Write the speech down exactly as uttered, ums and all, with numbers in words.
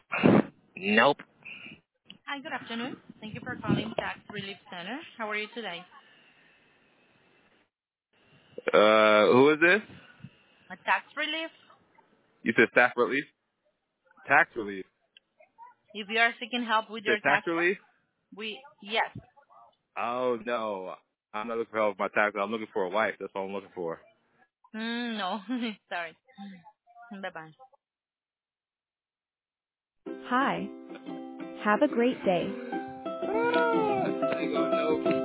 Nope. Hi, good afternoon. Thank you for calling Tax Relief Center. How are you today? Uh, who is this? A tax relief? You said staff relief? Tax relief. If you are seeking help You with said your tax taxes, relief? we yes. Oh, no. I'm not looking for help with my taxes. I'm looking for a wife. That's what I'm looking for. Mm, no, sorry. Bye bye. Hi. Have a great day. Ah, I go, nope.